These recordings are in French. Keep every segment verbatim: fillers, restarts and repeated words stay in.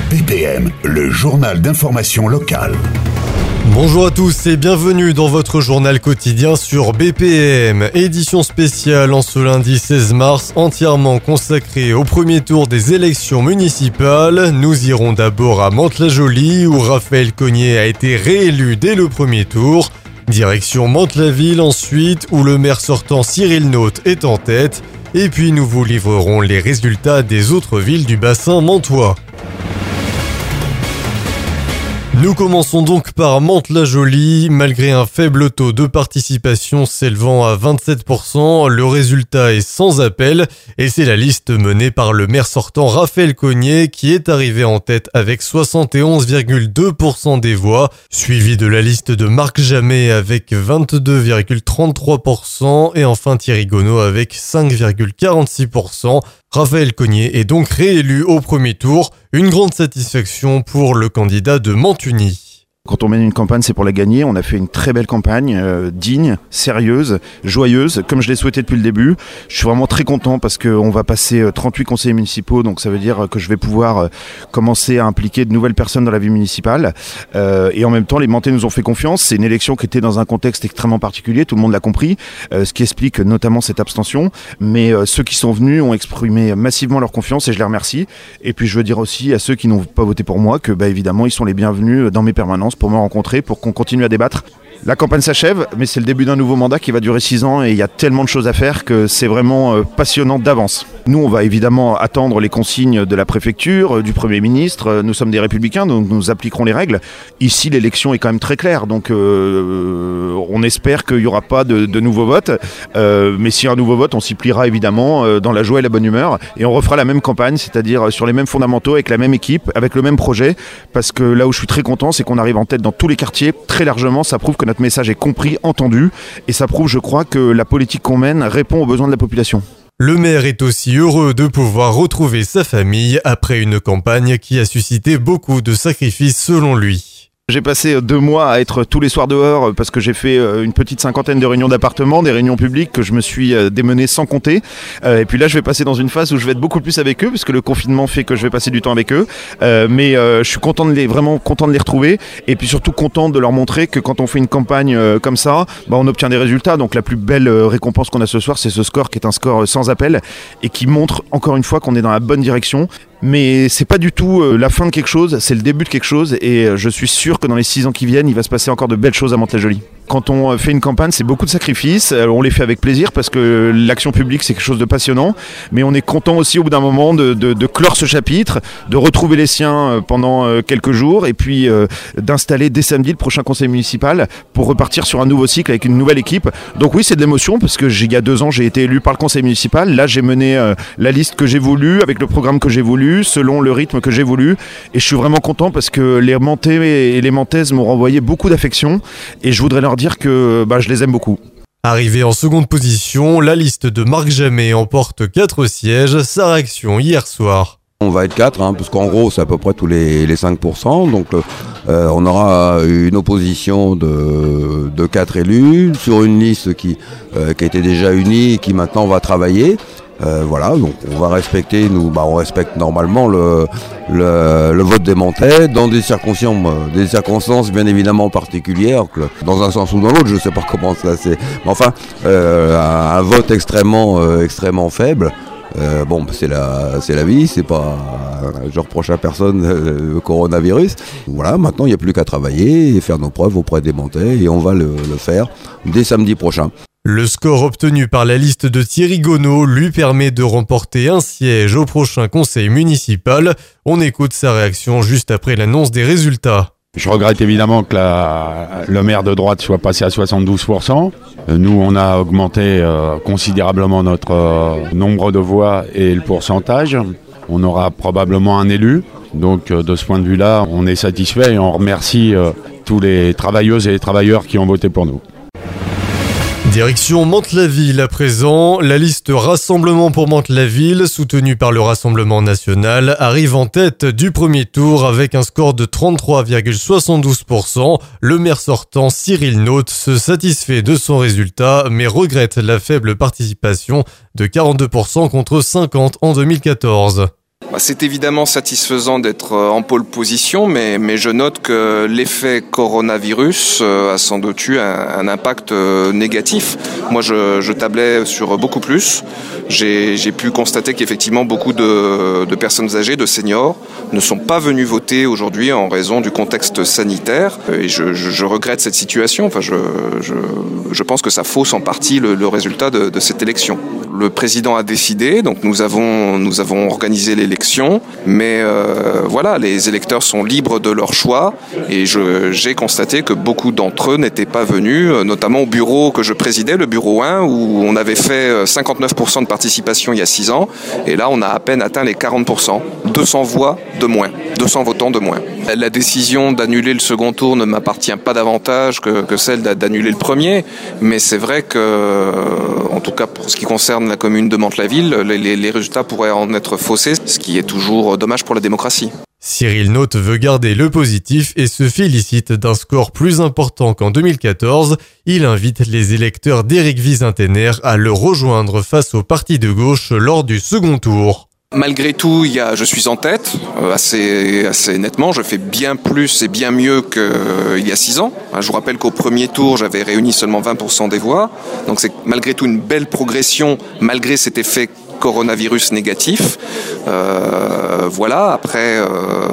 B P M, le journal d'information locale. Bonjour à tous et bienvenue dans votre journal quotidien sur B P M. Édition spéciale en ce lundi seize mars, entièrement consacrée au premier tour des élections municipales. Nous irons d'abord à Mantes-la-Jolie où Raphaël Cogniet a été réélu dès le premier tour. Direction Mantes-la-Ville ensuite où le maire sortant Cyril Naute est en tête. Et puis nous vous livrerons les résultats des autres villes du bassin mantois. Nous commençons donc par Mantes-la-Jolie. Malgré un faible taux de participation s'élevant à vingt-sept pour cent, le résultat est sans appel et c'est la liste menée par le maire sortant Raphaël Cogniet qui est arrivé en tête avec soixante et onze virgule deux pour cent des voix, suivi de la liste de Marc Jamet avec vingt-deux virgule trente-trois pour cent et enfin Thierry Gonneau avec cinq virgule quarante-six pour cent. Raphaël Cogniet est donc réélu au premier tour, une grande satisfaction pour le candidat de Mantes-Unies. Quand on mène une campagne, c'est pour la gagner. On a fait une très belle campagne, euh, digne, sérieuse, joyeuse, comme je l'ai souhaité depuis le début. Je suis vraiment très content parce qu'on va passer trente-huit conseillers municipaux, donc ça veut dire que je vais pouvoir euh, commencer à impliquer de nouvelles personnes dans la vie municipale. Euh, et en même temps, les Mantais nous ont fait confiance. C'est une élection qui était dans un contexte extrêmement particulier, tout le monde l'a compris, euh, ce qui explique notamment cette abstention. Mais euh, ceux qui sont venus ont exprimé massivement leur confiance et je les remercie. Et puis je veux dire aussi à ceux qui n'ont pas voté pour moi que, bah, évidemment, ils sont les bienvenus dans mes permanences pour me rencontrer, pour qu'on continue à débattre. La campagne s'achève, mais c'est le début d'un nouveau mandat qui va durer six ans et il y a tellement de choses à faire que c'est vraiment euh, passionnant d'avance. Nous, on va évidemment attendre les consignes de la préfecture, euh, du Premier ministre. Nous sommes des républicains, donc nous appliquerons les règles. Ici, l'élection est quand même très claire, donc euh, on espère qu'il n'y aura pas de, de nouveaux votes. Euh, mais s'il y a un nouveau vote, on s'y pliera évidemment euh, dans la joie et la bonne humeur. Et on refera la même campagne, c'est-à-dire sur les mêmes fondamentaux, avec la même équipe, avec le même projet. Parce que là où je suis très content, c'est qu'on arrive en tête dans tous les quartiers, très largement. Ça prouve que notre message est compris, entendu, et ça prouve, je crois, que la politique qu'on mène répond aux besoins de la population. Le maire est aussi heureux de pouvoir retrouver sa famille après une campagne qui a suscité beaucoup de sacrifices selon lui. J'ai passé deux mois à être tous les soirs dehors parce que j'ai fait une petite cinquantaine de réunions d'appartements, des réunions publiques que je me suis démené sans compter. Et puis là, je vais passer dans une phase où je vais être beaucoup plus avec eux parce que le confinement fait que je vais passer du temps avec eux. Mais je suis content de les, vraiment content de les retrouver et puis surtout content de leur montrer que quand on fait une campagne comme ça, bah on obtient des résultats. Donc la plus belle récompense qu'on a ce soir, c'est ce score qui est un score sans appel et qui montre encore une fois qu'on est dans la bonne direction. Mais c'est pas du tout la fin de quelque chose, c'est le début de quelque chose et je suis sûr que dans les six ans qui viennent, il va se passer encore de belles choses à Mantes-la-Jolie. Quand on fait une campagne, c'est beaucoup de sacrifices, on les fait avec plaisir parce que l'action publique c'est quelque chose de passionnant, mais on est content aussi au bout d'un moment de, de, de clore ce chapitre, de retrouver les siens pendant quelques jours et puis euh, d'installer dès samedi le prochain conseil municipal pour repartir sur un nouveau cycle avec une nouvelle équipe. Donc oui, c'est de l'émotion parce que il y a deux ans j'ai été élu par le conseil municipal, là j'ai mené euh, la liste que j'ai voulu avec le programme que j'ai voulu, selon le rythme que j'ai voulu et je suis vraiment content parce que les Mantais et les Mantaises m'ont renvoyé beaucoup d'affection et je voudrais leur dire que bah, je les aime beaucoup. Arrivé en seconde position, la liste de Marc Jamet emporte quatre sièges. Sa réaction hier soir. On va être quatre, hein, parce qu'en gros c'est à peu près tous les, les cinq pour cent, donc euh, on aura une opposition de, de quatre élus sur une liste qui, euh, qui était déjà unie et qui maintenant va travailler. Euh, voilà, donc on va respecter, nous, bah on respecte normalement le, le, le vote des Mantais dans des circonstances, des circonstances bien évidemment particulières, que dans un sens ou dans l'autre, je ne sais pas comment ça c'est, mais enfin, euh, un, un vote extrêmement, euh, extrêmement faible. Euh, bon, c'est la, c'est la vie, c'est pas, je reproche à personne euh, le coronavirus. Voilà, maintenant il n'y a plus qu'à travailler et faire nos preuves auprès des Mantais et on va le, le faire dès samedi prochain. Le score obtenu par la liste de Thierry Gonneau lui permet de remporter un siège au prochain conseil municipal. On écoute sa réaction juste après l'annonce des résultats. Je regrette évidemment que la, le maire de droite soit passé à soixante-douze pour cent. Nous, on a augmenté euh, considérablement notre euh, nombre de voix et le pourcentage. On aura probablement un élu. Donc euh, de ce point de vue-là, on est satisfait et on remercie euh, tous les travailleuses et les travailleurs qui ont voté pour nous. Direction Mantes-la-Ville à présent, la liste Rassemblement pour Mantes-la-Ville, soutenue par le Rassemblement national, arrive en tête du premier tour avec un score de trente-trois virgule soixante-douze pour cent. Le maire sortant Cyril Naute se satisfait de son résultat, mais regrette la faible participation de quarante-deux pour cent contre cinquante pour cent en deux mille quatorze. C'est évidemment satisfaisant d'être en pole position, mais, mais je note que l'effet coronavirus a sans doute eu un, un impact négatif. Moi, je, je tablais sur beaucoup plus. J'ai, j'ai pu constater qu'effectivement, beaucoup de, de personnes âgées, de seniors, ne sont pas venus voter aujourd'hui en raison du contexte sanitaire. Et je, je, je regrette cette situation. Enfin, je, je, je pense que ça fausse en partie le, le résultat de, de cette élection. Le président a décidé, donc nous avons, nous avons organisé l'élection, mais euh, voilà, les électeurs sont libres de leur choix et je, j'ai constaté que beaucoup d'entre eux n'étaient pas venus, notamment au bureau que je présidais, le bureau un, où on avait fait cinquante-neuf pour cent de participation il y a six ans, et là on a à peine atteint les quarante pour cent, deux cents voix de moins, deux cents votants de moins. La décision d'annuler le second tour ne m'appartient pas davantage que, que celle d'annuler le premier, mais c'est vrai que, en tout cas pour ce qui concerne la commune de Mantes-la-Ville, les, les, les résultats pourraient en être faussés, ce qui est toujours dommage pour la démocratie. Cyril Naute veut garder le positif et se félicite d'un score plus important qu'en deux mille quatorze. Il invite les électeurs d'Éric Wiesenthäner à le rejoindre face au parti de gauche lors du second tour. Malgré tout, il y a, je suis en tête, euh, assez, assez nettement. Je fais bien plus et bien mieux qu'il euh, y a six ans. Je vous rappelle qu'au premier tour, j'avais réuni seulement vingt pour cent des voix. Donc c'est malgré tout une belle progression, malgré cet effet coronavirus négatif. Euh, voilà, après, euh,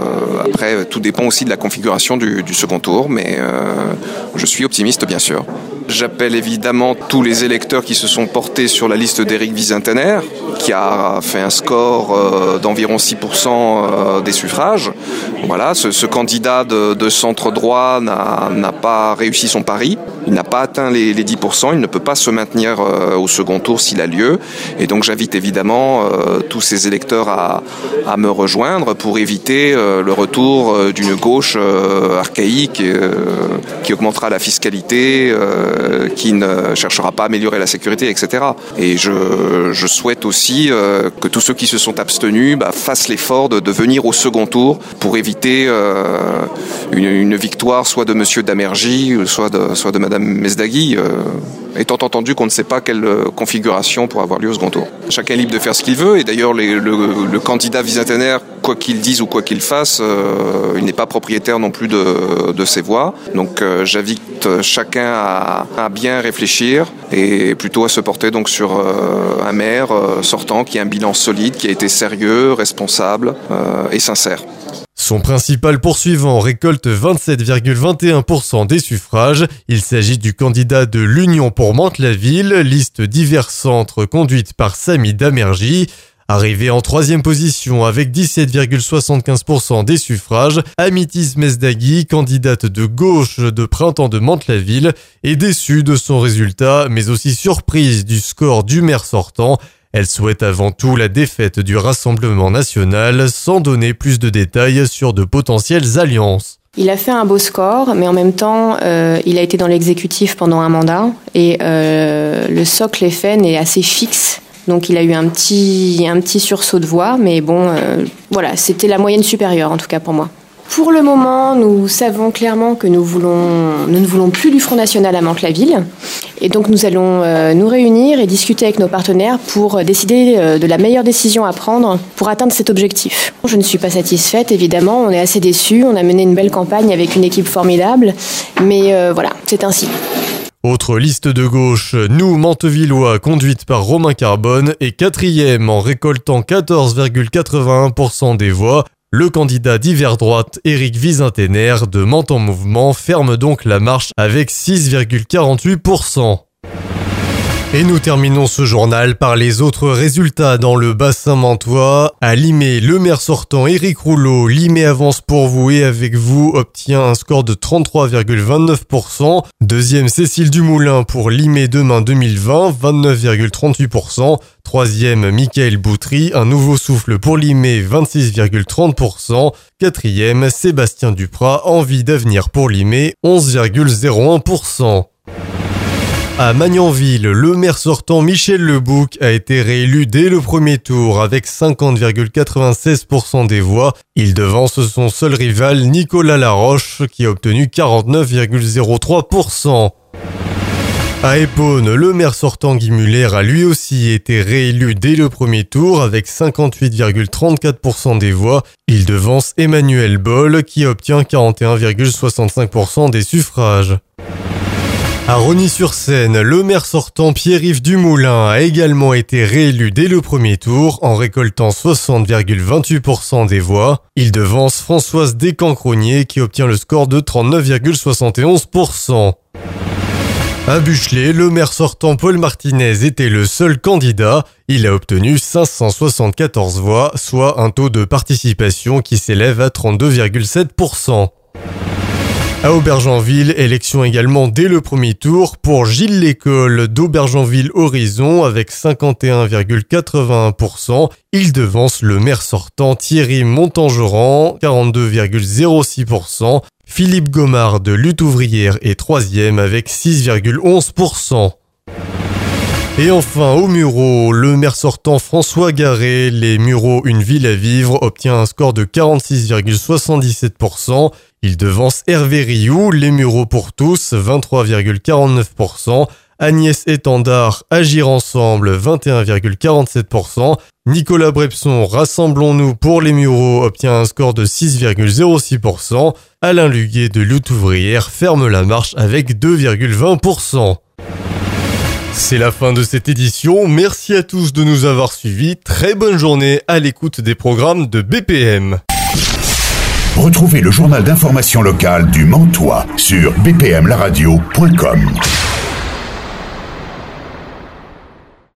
après, tout dépend aussi de la configuration du, du second tour, mais euh, je suis optimiste, bien sûr. J'appelle évidemment tous les électeurs qui se sont portés sur la liste d'Éric Wiesenthäner, qui a fait un score euh, d'environ six pour cent euh, des suffrages. Voilà, ce, ce candidat de, de centre-droit n'a, n'a pas réussi son pari. Il n'a pas atteint les, les dix pour cent. Il ne peut pas se maintenir euh, au second tour s'il a lieu. Et donc j'invite évidemment euh, tous ces électeurs à, à me rejoindre pour éviter euh, le retour euh, d'une gauche euh, archaïque euh, qui augmentera la fiscalité, euh, qui ne cherchera pas à améliorer la sécurité, et cetera. Et je, je souhaite aussi euh, que tous ceux qui se sont abstenus bah, fassent l'effort de, de venir au second tour pour éviter euh, une, une victoire soit de Monsieur Damergy, soit de, soit de Madame Mesdagui, euh, étant entendu qu'on ne sait pas quelle configuration pourra avoir lieu au second tour. Chacun est libre de faire ce qu'il veut, et d'ailleurs les, le, le candidat Wiesenthäner, quoi qu'il dise ou quoi qu'il fasse, euh, il n'est pas propriétaire non plus de, de ses voix. Donc euh, j'invite chacun à, à bien réfléchir et plutôt à se porter donc sur euh, un maire euh, sortant qui a un bilan solide, qui a été sérieux, responsable euh, et sincère. Son principal poursuivant récolte vingt-sept virgule vingt et un pour cent des suffrages. Il s'agit du candidat de l'Union pour Mantes-la-Ville, liste divers centres conduite par Samy Damergy. Arrivé en troisième position avec dix-sept virgule soixante-quinze pour cent des suffrages, Amitis Mesdagui, candidate de gauche de Printemps de Mantes-la-Ville, est déçue de son résultat, mais aussi surprise du score du maire sortant. Elle souhaite avant tout la défaite du Rassemblement national, sans donner plus de détails sur de potentielles alliances. Il a fait un beau score, mais en même temps, euh, il a été dans l'exécutif pendant un mandat, et euh, le socle F N est assez fixe. Donc il a eu un petit, un petit sursaut de voix, mais bon, euh, voilà, c'était la moyenne supérieure en tout cas pour moi. Pour le moment, nous savons clairement que nous, voulons, nous ne voulons plus du Front National à Mantes-la-Ville. Et donc nous allons euh, nous réunir et discuter avec nos partenaires pour décider euh, de la meilleure décision à prendre pour atteindre cet objectif. Je ne suis pas satisfaite, évidemment, on est assez déçus, on a mené une belle campagne avec une équipe formidable, mais euh, voilà, c'est ainsi. Autre liste de gauche, Nous Mantevillois, conduite par Romain Carbone, est quatrième en récoltant quatorze virgule quatre-vingt-un pour cent des voix. Le candidat d'hiver droite, Éric Wiesenthäner, de Mantes en Mouvement, ferme donc la marche avec six virgule quarante-huit pour cent. Et nous terminons ce journal par les autres résultats dans le bassin mantois. À Limay, le maire sortant Éric Rouleau, Limay avance pour vous et avec vous obtient un score de trente-trois virgule vingt-neuf pour cent. Deuxième, Cécile Dumoulin pour Limay Demain deux mille vingt, vingt-neuf virgule trente-huit pour cent. Troisième, Michael Boutry, un nouveau souffle pour Limay, vingt-six virgule trente pour cent. Quatrième, Sébastien Duprat, Envie d'avenir pour Limay, onze virgule zéro un pour cent. À Magnanville, le maire sortant Michel Lebouc a été réélu dès le premier tour avec cinquante virgule quatre-vingt-seize pour cent des voix. Il devance son seul rival Nicolas Laroche qui a obtenu quarante-neuf virgule zéro trois pour cent. À Epaune, le maire sortant Guy Muller a lui aussi été réélu dès le premier tour avec cinquante-huit virgule trente-quatre pour cent des voix. Il devance Emmanuel Boll qui obtient quarante et un virgule soixante-cinq pour cent des suffrages. À Rosny-sur-Seine, le maire sortant Pierre-Yves Dumoulin a également été réélu dès le premier tour en récoltant soixante virgule vingt-huit pour cent des voix. Il devance Françoise Descancronier qui obtient le score de trente-neuf virgule soixante et onze pour cent. À Buchelay, le maire sortant Paul Martinez était le seul candidat. Il a obtenu cinq cent soixante-quatorze voix, soit un taux de participation qui s'élève à trente-deux virgule sept pour cent. À Aubergenville, élection également dès le premier tour pour Gilles Lécole d'Aubergenville-Horizon avec cinquante et un virgule quatre-vingt-un pour cent. Il devance le maire sortant Thierry Montangeran, quarante-deux virgule zéro six pour cent. Philippe Gomard de Lutte ouvrière est troisième avec six virgule onze pour cent. Et enfin, au Mureaux, le maire sortant François Garret, les Mureaux Une ville à vivre, obtient un score de quarante-six virgule soixante-dix-sept pour cent. Il devance Hervé Rioux, les Mureaux pour tous, vingt-trois virgule quarante-neuf pour cent. Agnès Étendard, Agir ensemble, vingt et un virgule quarante-sept pour cent. Nicolas Brepson, Rassemblons-nous pour les Mureaux, obtient un score de six virgule zéro six pour cent. Alain Luguet de Lutte ouvrière ferme la marche avec deux virgule vingt pour cent. C'est la fin de cette édition, merci à tous de nous avoir suivis, très bonne journée à l'écoute des programmes de B P M. Retrouvez le journal d'information locale du Mantois sur b p m la radio point com.